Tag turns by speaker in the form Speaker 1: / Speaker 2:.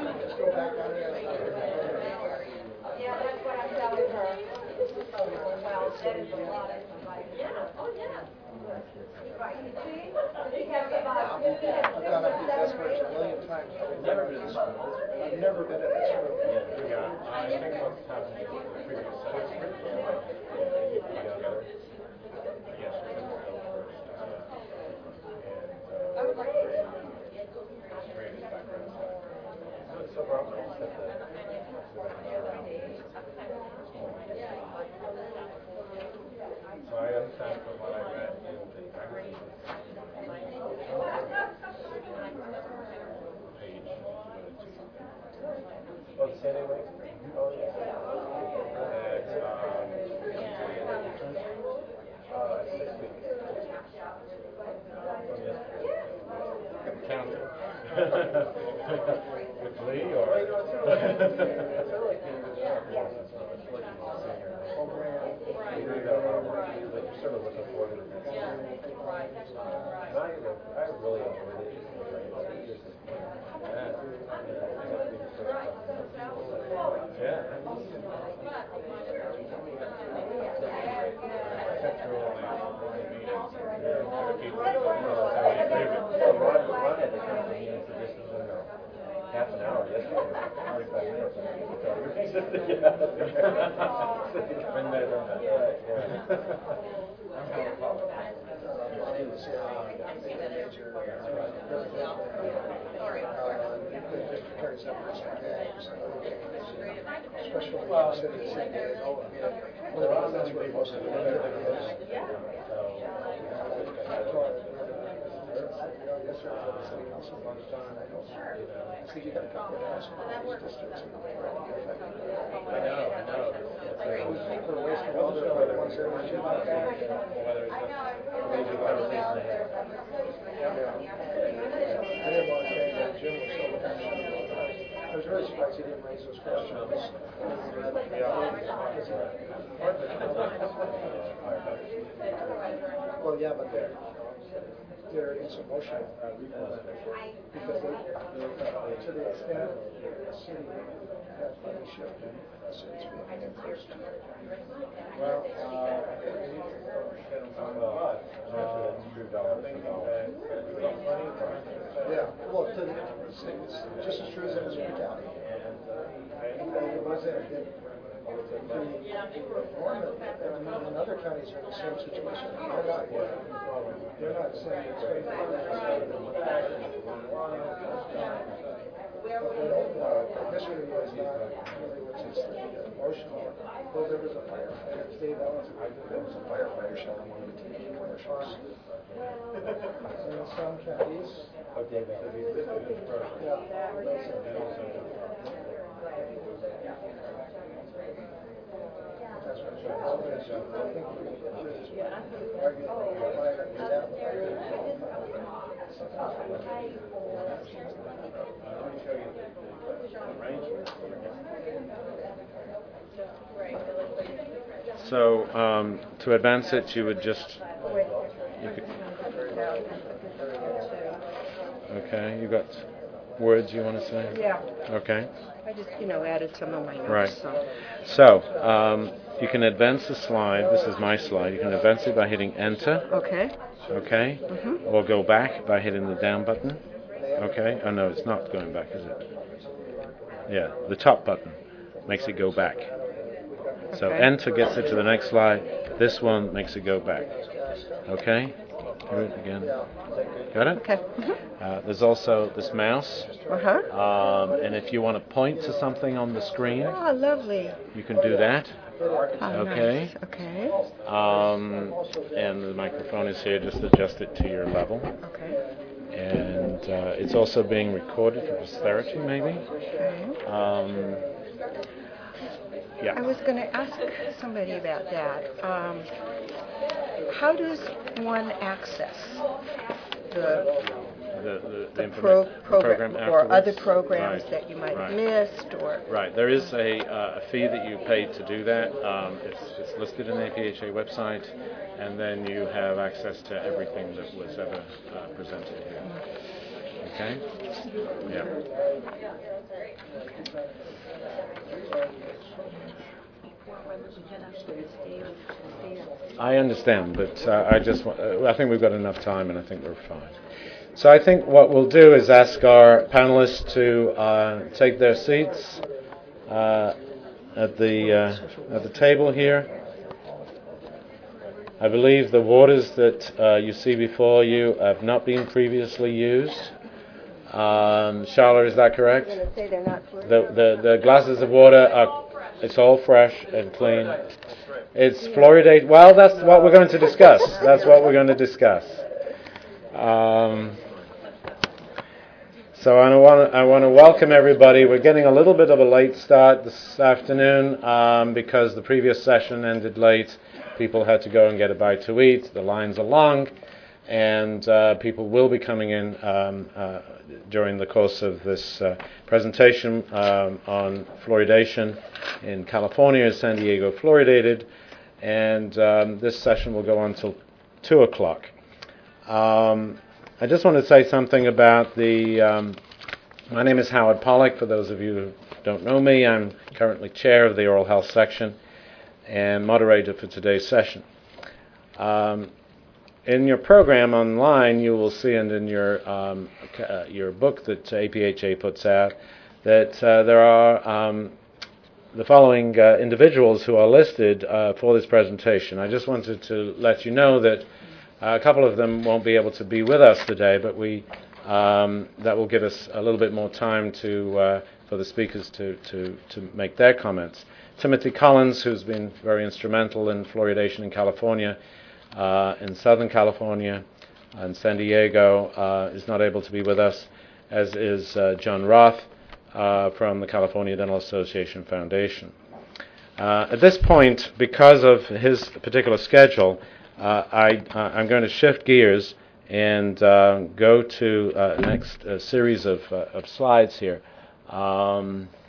Speaker 1: Yeah, that's what I'm telling her. Well, that is a lot of advice. Yeah, oh yeah. Right, you see? You have about,
Speaker 2: I've gone up to this verse a million times. I've never been in this room. I've never been in this room.
Speaker 3: Yeah, I think what's happened is the previous semester, so Robert said that. So I understand from what I read in the magazine, page 202. Oh, the Saturday Night Screen? Oh, yeah. That, 6 weeks. From yesterday. Counting. With Lee, or? Like you're sort of looking forward to the next year. And I really enjoyed it. Half an hour yesterday, 45 minutes. Been there, done that.
Speaker 2: I was really surprised he didn't raise those questions. Well, yeah, but they're in some motion because to the extent the city has ownership in the city's being enforced. Well, yeah, well, to the, it's just as true as it is in the county. It wasn't in other counties are in the same situation. They're not saying it's going to this really was not really was just emotional. Well, there was a firefighter. Dave Owens, there was a firefighter shot on one of the TV commercials. In some counties.
Speaker 3: Oh, David.
Speaker 2: Yeah.
Speaker 4: So to advance it, you would just. Okay, you got words you want to say?
Speaker 5: Yeah.
Speaker 4: Okay.
Speaker 5: I just, added some of my notes.
Speaker 4: Right. So you can advance the slide. This is my slide. You can advance it by hitting Enter.
Speaker 5: Okay.
Speaker 4: Okay. Mm-hmm. Or go back by hitting the down button. Okay. Oh no, it's not going back, is it? Yeah, the top button makes it go back. So Enter gets it to the next slide. This one makes it go back. Okay. Do it again. Got it?
Speaker 5: Okay. Mm-hmm.
Speaker 4: There's also this mouse.
Speaker 5: Uh-huh.
Speaker 4: And if you want to point to something on the screen,
Speaker 5: oh, lovely.
Speaker 4: you can do that.
Speaker 5: Oh,
Speaker 4: okay.
Speaker 5: Nice. Okay.
Speaker 4: And the microphone is here. Just adjust it to your level.
Speaker 5: Okay.
Speaker 4: And it's also being recorded for posterity, maybe.
Speaker 5: Okay.
Speaker 4: Yeah.
Speaker 5: I was going to ask somebody about that. How does one access the program or other programs that you might have missed? Or
Speaker 4: Right. There is a fee that you pay to do that. It's listed in the APHA website, and then you have access to everything that was ever presented here. Okay? Yeah. I understand, but I think we've got enough time, and I think we're fine. So I think what we'll do is ask our panelists to take their seats at the table here. I believe the waters that you see before you have not been previously used. Charlotte, is that correct?
Speaker 5: I'm going to say they're not
Speaker 4: The glasses of water it's all fresh and clean. It's fluoridated. Well, that's what we're going to discuss. That's what we're going to discuss. So I want to welcome everybody. We're getting a little bit of a late start this afternoon because the previous session ended late. People had to go and get a bite to eat. The lines are long, and people will be coming in during the course of this presentation on fluoridation in California. San Diego fluoridated, and this session will go on till 2 o'clock. I just want to say something about my name is Howard Pollack. For those of you who don't know me, I'm currently chair of the oral health section and moderator for today's session. In your program online, you will see, and in your book that APHA puts out, that there are the following individuals who are listed for this presentation. I just wanted to let you know that a couple of them won't be able to be with us today, but that will give us a little bit more time for the speakers to make their comments. Timothy Collins, who's been very instrumental in fluoridation in California, in Southern California, and San Diego, is not able to be with us, as is John Roth from the California Dental Association Foundation. At this point, because of his particular schedule, I'm going to shift gears and go to next series of slides here.